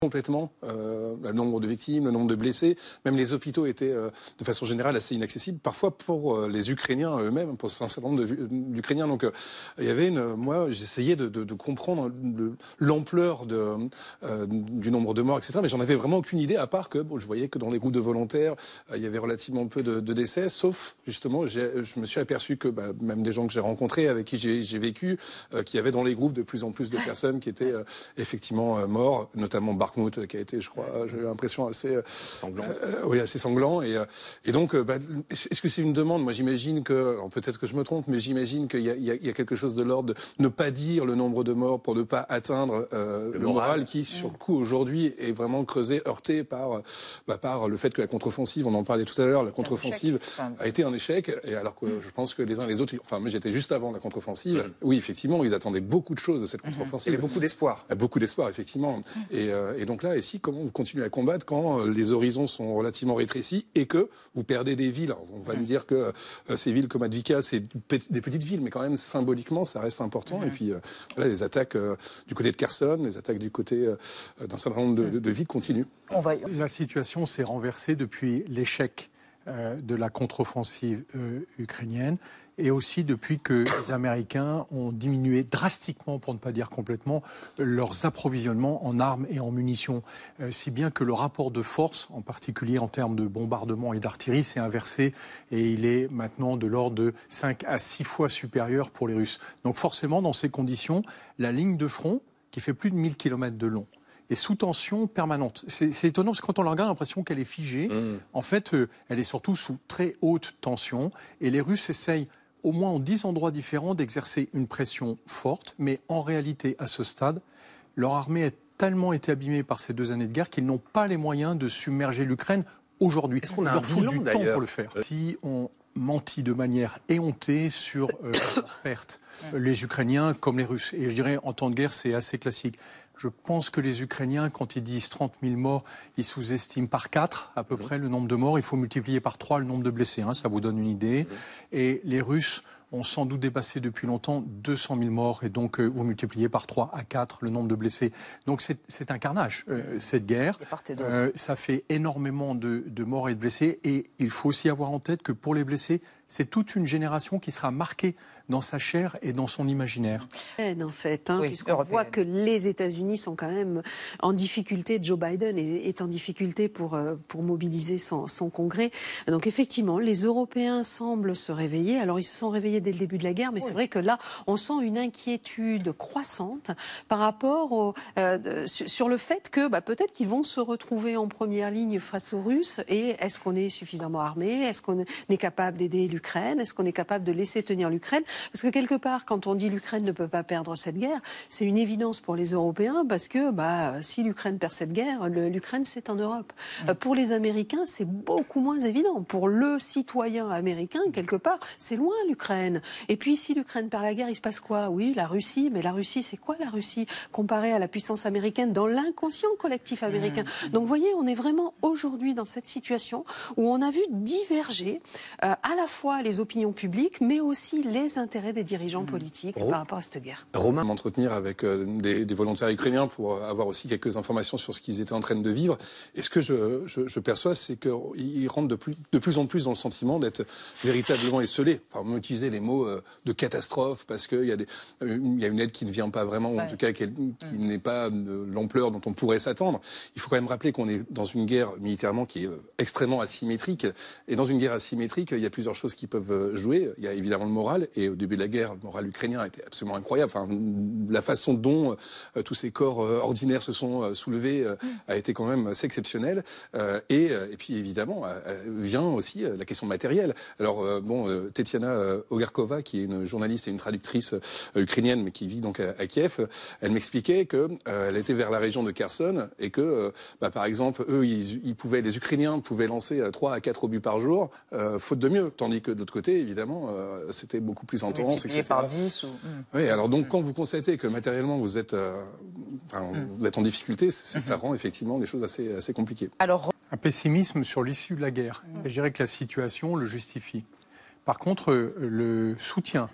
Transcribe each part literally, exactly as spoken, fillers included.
complètement euh, le nombre de victimes, le nombre de blessés. Même les hôpitaux étaient, euh, de façon générale, assez inaccessibles, parfois pour euh, les Ukrainiens eux-mêmes, pour un certain nombre d'Ukrainiens. Donc, euh, il y avait une... Moi, j'essayais de, de, de comprendre l'ampleur de, euh, du nombre de morts, et cetera. Mais j'en avais vraiment aucune idée, à part que bon, je voyais que dans les groupes de volontaires, euh, il y avait relativement peu de, de décès, sauf, justement, je me suis aperçu que bah, même des gens que j'ai rencontrés, avec qui j'ai vécu, euh, qu'il y avait dans les groupes de plus en plus de personnes qui étaient euh, effectivement euh, morts, notamment Bakhmut, qui a été, je crois, j'ai eu l'impression assez sanglant. Euh, oui, assez sanglant. Et, et donc, bah, est-ce que c'est une demande? Moi, j'imagine que, peut-être que je me trompe, mais j'imagine qu'il y, y, y a quelque chose de l'ordre de ne pas dire le nombre de morts pour ne pas atteindre euh, le, le moral. moral, qui, sur le coup, aujourd'hui, est vraiment creusé, heurté par, bah, par le fait que la contre-offensive, on en parlait tout à l'heure, la contre-offensive a été un échec. Et alors que je pense que les uns et les autres, enfin, moi, j'étais juste avant la contre-offensive. Mmh. Oui, effectivement, ils attendaient beaucoup de choses de cette contre-offensive. Il y avait beaucoup d'espoir. Beaucoup d'espoir, effectivement. Mmh. Et, euh, et donc là, ici, comment vous continuez à combattre quand les horizons sont relativement rétrécis et que vous perdez des villes? Alors, on va mmh. me dire que euh, ces villes comme Avdiivka, c'est des petites villes, mais quand même, symboliquement, ça reste important. Mmh. Et puis, euh, voilà, les attaques euh, du côté de Kherson, les attaques du côté euh, d'un certain nombre de, de, de villes continuent. On va... La situation s'est renversée depuis l'échec euh, de la contre-offensive euh, ukrainienne. Et aussi depuis que les Américains ont diminué drastiquement, pour ne pas dire complètement, leurs approvisionnements en armes et en munitions. Euh, si bien que le rapport de force, en particulier en termes de bombardement et d'artillerie, s'est inversé et il est maintenant de l'ordre de cinq à six fois supérieur pour les Russes. Donc forcément, dans ces conditions, la ligne de front, qui fait plus de mille kilomètres de long, est sous tension permanente. C'est étonnant parce que quand on la regarde, on a l'impression qu'elle est figée. Mmh. En fait, euh, elle est surtout sous très haute tension et les Russes essayent au moins en dix endroits différents d'exercer une pression forte, mais en réalité, à ce stade, leur armée a tellement été abîmée par ces deux années de guerre qu'ils n'ont pas les moyens de submerger l'Ukraine aujourd'hui. Est-ce qu'on a Il un bilan, du temps pour le faire. Euh... Si on mentit de manière éhontée sur euh, leurs pertes, les Ukrainiens comme les Russes, et je dirais en temps de guerre, c'est assez classique. Je pense que les Ukrainiens, quand ils disent trente mille morts, ils sous-estiment par quatre à peu mmh. près le nombre de morts. Il faut multiplier par trois le nombre de blessés, hein, ça vous donne une idée. Mmh. Et les Russes ont sans doute dépassé depuis longtemps deux cent mille morts. Et donc, euh, vous multipliez par trois à quatre le nombre de blessés. Donc, c'est un carnage, euh, cette guerre. Euh, ça fait énormément de, de morts et de blessés. Et il faut aussi avoir en tête que pour les blessés, c'est toute une génération qui sera marquée dans sa chair et dans son imaginaire. En fait, hein, oui, puisqu'on voit que les États-Unis sont quand même en difficulté, Joe Biden est, est en difficulté pour, pour mobiliser son, son Congrès. Donc effectivement, les Européens semblent se réveiller. Alors ils se sont réveillés dès le début de la guerre, mais oui. c'est vrai que là, on sent une inquiétude croissante par rapport au, euh, sur le fait que bah, peut-être qu'ils vont se retrouver en première ligne face aux Russes. Et est-ce qu'on est suffisamment armé? Est-ce qu'on est capable d'aider l'Ukraine? Est-ce qu'on est capable de laisser tenir l'Ukraine? Parce que quelque part, quand on dit l'Ukraine ne peut pas perdre cette guerre, c'est une évidence pour les Européens parce que bah, si l'Ukraine perd cette guerre, l'Ukraine c'est en Europe. Mmh. Pour les Américains, c'est beaucoup moins évident. Pour le citoyen américain, quelque part, c'est loin l'Ukraine. Et puis si l'Ukraine perd la guerre, il se passe quoi? Oui, la Russie, mais la Russie, c'est quoi la Russie comparée à la puissance américaine dans l'inconscient collectif américain? Mmh. Donc vous voyez, on est vraiment aujourd'hui dans cette situation où on a vu diverger euh, à la fois les opinions publiques, mais aussi les intérêts des dirigeants politiques mmh. par rapport à cette guerre. Romain, m'entretenir avec euh, des, des volontaires ukrainiens pour avoir aussi quelques informations sur ce qu'ils étaient en train de vivre. Et ce que je, je, je perçois, c'est qu'ils rentrent de plus, de plus en plus dans le sentiment d'être véritablement esselés. Enfin, on utilisait les mots euh, de catastrophe parce qu'il y, euh, y a une aide qui ne vient pas vraiment, ou ouais. en tout cas qui, qui mmh. n'est pas de l'ampleur dont on pourrait s'attendre. Il faut quand même rappeler qu'on est dans une guerre militairement qui est euh, extrêmement asymétrique. Et dans une guerre asymétrique, il y a plusieurs choses qui peuvent jouer. Il y a évidemment le moral. Et au début de la guerre, le moral ukrainien était absolument incroyable. Enfin, la façon dont euh, tous ces corps euh, ordinaires se sont euh, soulevés euh, a été quand même assez exceptionnelle. Euh, et, et puis évidemment, euh, vient aussi euh, la question matérielle. Alors euh, bon, euh, Tetiana euh, Ogarkova, qui est une journaliste et une traductrice euh, ukrainienne, mais qui vit donc à, à Kiev, elle m'expliquait que euh, elle était vers la région de Kherson et que, euh, bah, par exemple, eux, ils, ils pouvaient, les Ukrainiens pouvaient lancer trois à quatre obus par jour, euh, faute de mieux, tandis que de l'autre côté, évidemment, euh, c'était beaucoup plus intense, et cetera. Par dix ou... Oui, alors donc, mmh. quand vous constatez que matériellement, vous êtes, euh, enfin, mmh. vous êtes en difficulté, mmh. ça rend effectivement les choses assez, assez compliquées. Alors... Un pessimisme sur l'issue de la guerre. Mmh. Et je dirais que la situation le justifie. Par contre, le soutien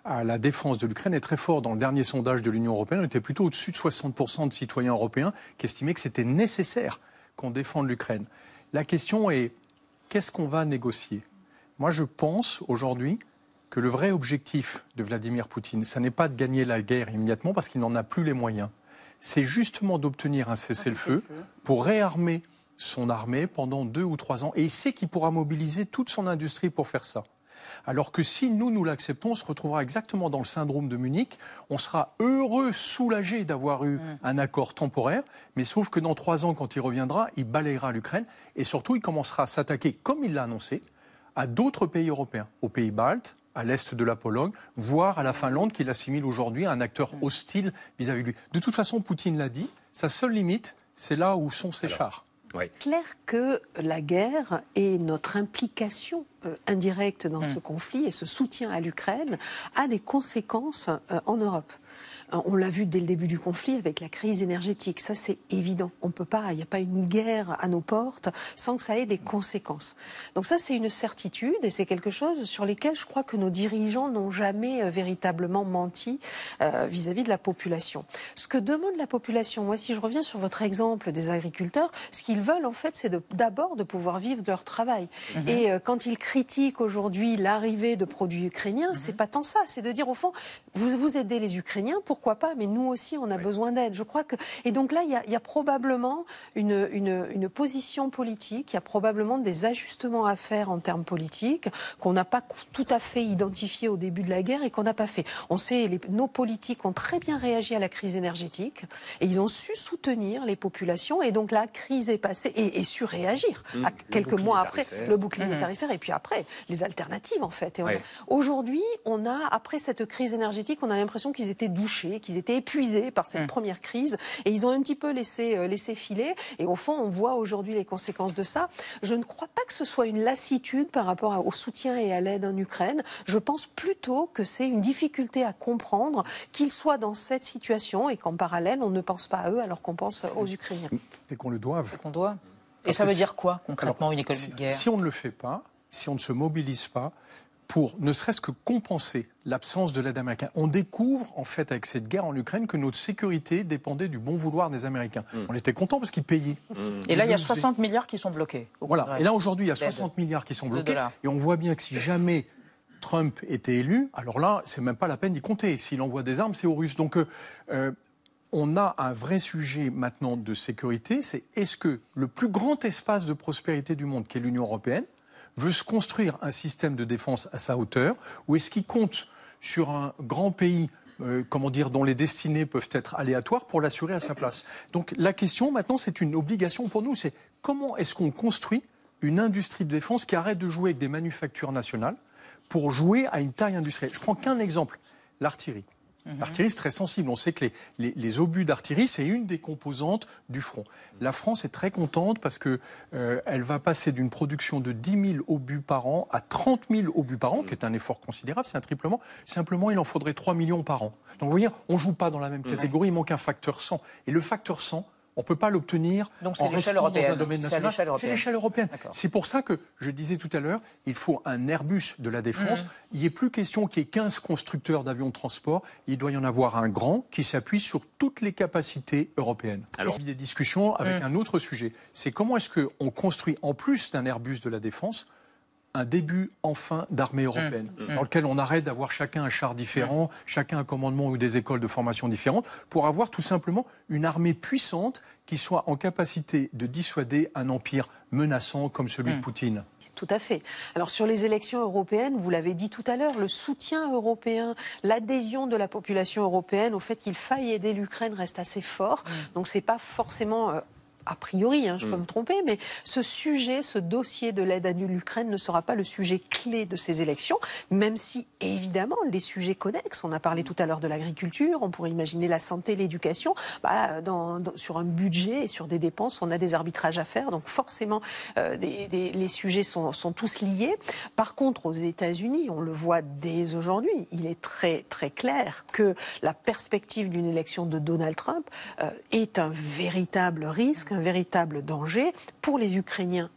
à la défense de l'Ukraine est très fort. Dans le dernier sondage de l'Union européenne, on était plutôt au-dessus de soixante pour cent de citoyens européens qui estimaient que c'était nécessaire qu'on défende l'Ukraine. La question est, qu'est-ce qu'on va négocier ? Moi, je pense aujourd'hui que le vrai objectif de Vladimir Poutine, ça n'est pas de gagner la guerre immédiatement parce qu'il n'en a plus les moyens. C'est justement d'obtenir un cessez-le-feu pour réarmer son armée pendant deux ou trois ans. Et il sait qu'il pourra mobiliser toute son industrie pour faire ça. Alors que si nous, nous l'acceptons, on se retrouvera exactement dans le syndrome de Munich. On sera heureux, soulagé d'avoir eu un accord temporaire, mais sauf que dans trois ans, quand il reviendra, il balayera l'Ukraine et surtout, il commencera à s'attaquer, comme il l'a annoncé, à d'autres pays européens, aux pays baltes, à l'est de la Pologne, voire à la Finlande, qu'il assimile aujourd'hui à un acteur hostile vis-à-vis de lui. De toute façon, Poutine l'a dit, sa seule limite, c'est là où sont ses Alors. chars. Il est clair que la guerre et notre implication euh, indirecte dans mmh. ce conflit et ce soutien à l'Ukraine a des conséquences euh, en Europe. On l'a vu dès le début du conflit avec la crise énergétique. Ça, c'est évident. On peut pas, il n'y a pas une guerre à nos portes sans que ça ait des conséquences. Donc ça, c'est une certitude et c'est quelque chose sur lesquels je crois que nos dirigeants n'ont jamais euh, véritablement menti euh, vis-à-vis de la population. Ce que demande la population, moi, si je reviens sur votre exemple des agriculteurs, ce qu'ils veulent, en fait, c'est de, d'abord de pouvoir vivre de leur travail. Mmh. Et euh, quand ils critiquent aujourd'hui l'arrivée de produits ukrainiens, mmh. c'est pas tant ça. C'est de dire, au fond, vous, vous aidez les Ukrainiens, pourquoi pas, mais nous aussi, on a oui. besoin d'aide. Je crois que... Et donc là, il y a, il y a probablement une, une, une position politique, il y a probablement des ajustements à faire en termes politiques qu'on n'a pas tout à fait identifiés au début de la guerre et qu'on n'a pas fait. On sait, les, nos politiques ont très bien réagi à la crise énergétique et ils ont su soutenir les populations et donc la crise est passée et, et su réagir mmh, à quelques mois après tarifaire. le bouclier mmh. tarifaire et puis après les alternatives en fait. Et oui. Aujourd'hui, on a, après cette crise énergétique, on a l'impression qu'ils étaient douchés, qu'ils étaient épuisés par cette mmh. première crise et ils ont un petit peu laissé, euh, laissé filer et au fond on voit aujourd'hui les conséquences de ça. Je ne crois pas que ce soit une lassitude par rapport à, au soutien et à l'aide en Ukraine. Je pense plutôt que c'est une difficulté à comprendre qu'ils soient dans cette situation et qu'en parallèle on ne pense pas à eux alors qu'on pense aux Ukrainiens. C'est qu'on le doive. C'est qu'on doit. Et Parce ça veut dire quoi concrètement alors, une économie si, de guerre ? Si on ne le fait pas, si on ne se mobilise pas pour ne serait-ce que compenser l'absence de l'aide américaine. On découvre, en fait, avec cette guerre en Ukraine, que notre sécurité dépendait du bon vouloir des Américains. Mmh. On était contents parce qu'ils payaient. Mmh. Et là, il y a soixante milliards qui sont bloqués. Voilà. Et là, aujourd'hui, il y a soixante milliards qui sont bloqués. Et on voit bien que si jamais Trump était élu, alors là, c'est même pas la peine d'y compter. S'il envoie des armes, c'est aux Russes. Donc, euh, on a un vrai sujet maintenant de sécurité. C'est est-ce que le plus grand espace de prospérité du monde, qui est l'Union européenne, veut se construire un système de défense à sa hauteur, ou est-ce qu'il compte sur un grand pays, euh, comment dire, dont les destinées peuvent être aléatoires pour l'assurer à sa place ? Donc la question maintenant, c'est une obligation pour nous, c'est comment est-ce qu'on construit une industrie de défense qui arrête de jouer avec des manufactures nationales pour jouer à une taille industrielle ? Je prends qu'un exemple, l'artillerie. L'artillerie, c'est très sensible. On sait que les, les, les obus d'artillerie, c'est une des composantes du front. La France est très contente parce qu'elle euh, va passer d'une production de dix mille obus par an à trente mille obus par an, qui est un effort considérable, c'est un triplement. Simplement, il en faudrait trois millions par an. Donc vous voyez, on ne joue pas dans la même catégorie, il manque un facteur cent. Et le facteur cent, on ne peut pas l'obtenir en restant dans un domaine national. C'est l'échelle européenne. C'est pour ça que, je disais tout à l'heure, il faut un Airbus de la défense. Mmh. Il n'est plus question qu'il y ait quinze constructeurs d'avions de transport. Il doit y en avoir un grand qui s'appuie sur toutes les capacités européennes. Alors, il y a des discussions avec mmh. un autre sujet. C'est comment est-ce qu'on construit, en plus d'un Airbus de la défense, un début enfin d'armée européenne, mmh. dans lequel on arrête d'avoir chacun un char différent, mmh. chacun un commandement ou des écoles de formation différentes, pour avoir tout simplement une armée puissante qui soit en capacité de dissuader un empire menaçant comme celui mmh. de Poutine. Tout à fait. Alors sur les élections européennes, vous l'avez dit tout à l'heure, le soutien européen, l'adhésion de la population européenne au fait qu'il faille aider l'Ukraine reste assez fort. Mmh. Donc c'est pas forcément... Euh, a priori, hein, je peux mmh. me tromper, mais ce sujet, ce dossier de l'aide à l'Ukraine ne sera pas le sujet clé de ces élections, même si, évidemment, les sujets connexes, on a parlé tout à l'heure de l'agriculture, on pourrait imaginer la santé, l'éducation, bah, dans, dans, sur un budget et sur des dépenses, on a des arbitrages à faire, donc forcément, euh, des, des, les sujets sont, sont tous liés. Par contre, aux États-Unis, on le voit dès aujourd'hui, il est très, très clair que la perspective d'une élection de Donald Trump euh, est un véritable risque, un véritable danger pour les Ukrainiens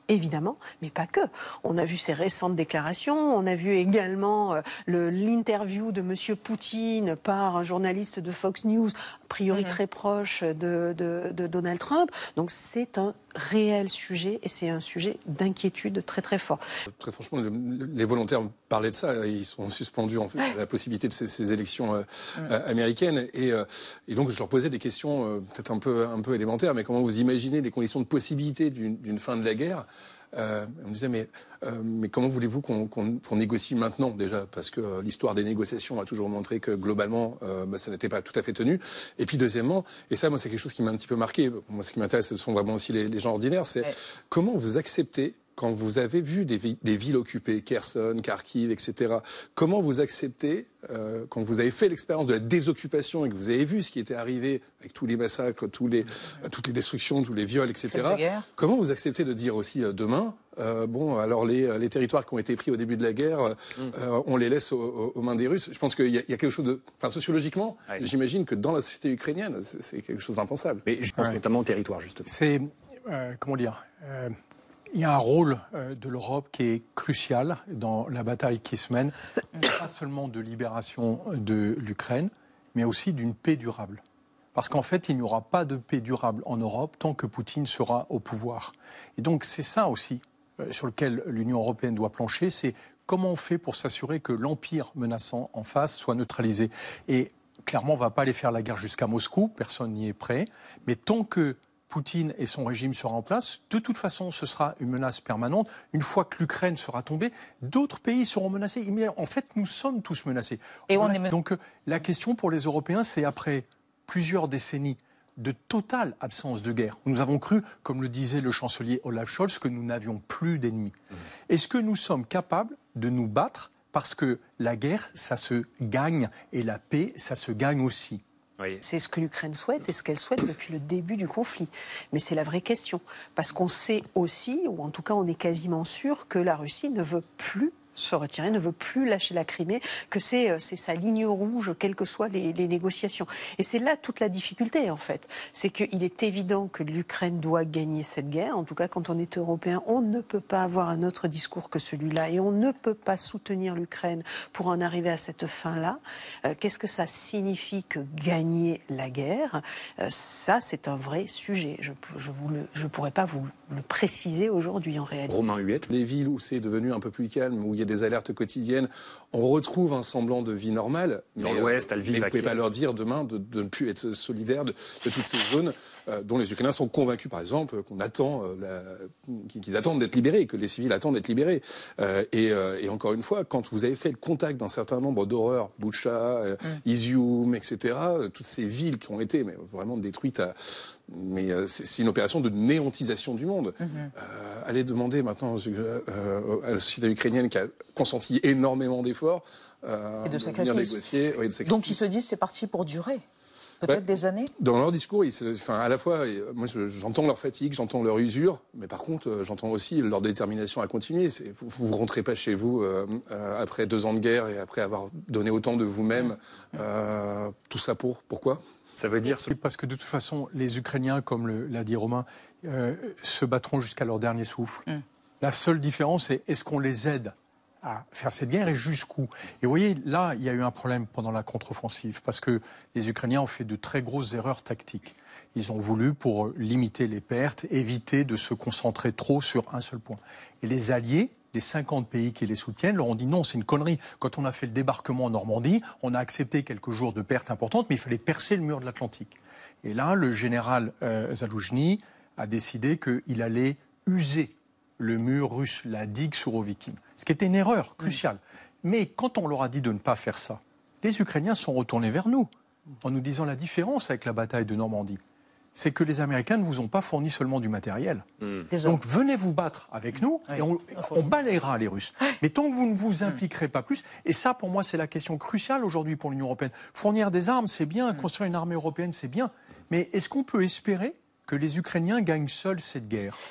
évidemment, mais pas que. On a vu ces récentes déclarations, on a vu également euh, le, l'interview de M. Poutine par un journaliste de Fox News, a priori mmh. très proche de, de, de Donald Trump. Donc c'est un réel sujet et c'est un sujet d'inquiétude très très fort. Très franchement, le, les volontaires parlaient de ça, ils sont suspendus en fait à la possibilité de ces, ces élections euh, mmh. euh, américaines et, euh, et donc je leur posais des questions euh, peut-être un peu, un peu élémentaires, mais comment vous imaginez les conditions de possibilité d'une, d'une fin de la guerre? Euh, on me disait mais, euh, mais comment voulez-vous qu'on, qu'on, qu'on négocie maintenant déjà, parce que euh, l'histoire des négociations a toujours montré que globalement euh, bah, ça n'était pas tout à fait tenu. Et puis deuxièmement, et ça moi c'est quelque chose qui m'a un petit peu marqué, moi ce qui m'intéresse ce sont vraiment aussi les, les gens ordinaires, c'est ouais. comment vous acceptez quand vous avez vu des, vi- des villes occupées, Kherson, Kharkiv, et cetera, comment vous acceptez, euh, quand vous avez fait l'expérience de la désoccupation et que vous avez vu ce qui était arrivé avec tous les massacres, tous les, euh, toutes les destructions, tous les viols, et cetera, comment vous acceptez de dire aussi euh, demain, euh, bon, alors les, les territoires qui ont été pris au début de la guerre, euh, mm. euh, on les laisse aux, aux mains des Russes. Je pense qu'il y a, il y a quelque chose de... Enfin, sociologiquement, ouais. j'imagine que dans la société ukrainienne, c'est, c'est quelque chose d'impensable. Mais je pense ouais. notamment au territoire, justement. C'est... Euh, comment dire euh... Il y a un rôle de l'Europe qui est crucial dans la bataille qui se mène, pas seulement de libération de l'Ukraine, mais aussi d'une paix durable. Parce qu'en fait, il n'y aura pas de paix durable en Europe tant que Poutine sera au pouvoir. Et donc c'est ça aussi sur lequel l'Union européenne doit plancher, c'est comment on fait pour s'assurer que l'empire menaçant en face soit neutralisé. Et clairement, on ne va pas aller faire la guerre jusqu'à Moscou, personne n'y est prêt, mais tant que Poutine et son régime seront en place, de toute façon, ce sera une menace permanente. Une fois que l'Ukraine sera tombée, d'autres pays seront menacés. Mais en fait, nous sommes tous menacés. Et on est... Donc, la question pour les Européens, c'est après plusieurs décennies de totale absence de guerre. Nous avons cru, comme le disait le chancelier Olaf Scholz, que nous n'avions plus d'ennemis. Mmh. Est-ce que nous sommes capables de nous battre parce que la guerre, ça se gagne et la paix, ça se gagne aussi? Oui. C'est ce que l'Ukraine souhaite et ce qu'elle souhaite depuis le début du conflit. Mais c'est la vraie question. Parce qu'on sait aussi, ou en tout cas on est quasiment sûr, que la Russie ne veut plus se retirer, ne veut plus lâcher la Crimée, que c'est, c'est sa ligne rouge, quelles que soient les, les négociations. Et c'est là toute la difficulté, en fait. C'est qu'il est évident que l'Ukraine doit gagner cette guerre. En tout cas, quand on est européen, on ne peut pas avoir un autre discours que celui-là. Et on ne peut pas soutenir l'Ukraine pour en arriver à cette fin-là. Euh, qu'est-ce que ça signifie que gagner la guerre ? euh, Ça, c'est un vrai sujet. Je ne je pourrais pas vous le préciser aujourd'hui, en réalité. Romain Huette. Les villes où c'est devenu un peu plus calme, où il y a des alertes quotidiennes, on retrouve un semblant de vie normale. Dans mais, l'Ouest, à Lviv, mais vous ne pouvez pas leur dire demain de, de ne plus être solidaires de, de toutes ces zones euh, dont les Ukrainiens sont convaincus, par exemple, qu'on attend, euh, la, qu'ils attendent d'être libérés, que les civils attendent d'être libérés. Euh, et, euh, et encore une fois, quand vous avez fait le contact d'un certain nombre d'horreurs, Boutcha, euh, mm. Izium, et cetera, euh, toutes ces villes qui ont été mais, vraiment détruites à... Mais euh, c'est, c'est une opération de néantisation du monde. Mm-hmm. Euh, allez demander maintenant euh, euh, à la société ukrainienne qui a consenti énormément d'efforts euh, et de, de sacrifices. Négocier, oui, de sacrifices. Donc ils se disent c'est parti pour durer. Peut-être bah, des années. Dans leur discours, ils se, enfin, à la fois, moi, je, j'entends leur fatigue, j'entends leur usure, mais par contre, euh, j'entends aussi leur détermination à continuer. C'est, vous, vous rentrez pas chez vous euh, euh, après deux ans de guerre et après avoir donné autant de vous-même. Euh, tout ça pour pourquoi ? Ça veut dire parce que de toute façon, les Ukrainiens, comme le, l'a dit Romain, euh, se battront jusqu'à leur dernier souffle. Mm. La seule différence, c'est est-ce qu'on les aide à faire cette guerre et jusqu'où ? Et vous voyez, là, il y a eu un problème pendant la contre-offensive parce que les Ukrainiens ont fait de très grosses erreurs tactiques. Ils ont voulu, pour limiter les pertes, éviter de se concentrer trop sur un seul point. Et les alliés, les cinquante pays qui les soutiennent, leur ont dit non, c'est une connerie. Quand on a fait le débarquement en Normandie, on a accepté quelques jours de pertes importantes, mais il fallait percer le mur de l'Atlantique. Et là, le général euh, Zaloujny a décidé qu'il allait user le mur russe, la digue Sourovikine. Ce qui était une erreur cruciale. Mmh. Mais quand on leur a dit de ne pas faire ça, les Ukrainiens sont retournés vers nous, en nous disant la différence avec la bataille de Normandie. C'est que les Américains ne vous ont pas fourni seulement du matériel. Mmh. Donc venez vous battre avec nous oui. et on, on balayera les Russes. Mais tant que vous ne vous impliquerez pas plus, et ça pour moi c'est la question cruciale aujourd'hui pour l'Union européenne. Fournir des armes c'est bien, mmh. construire une armée européenne c'est bien, mais est-ce qu'on peut espérer que les Ukrainiens gagnent seuls cette guerre ?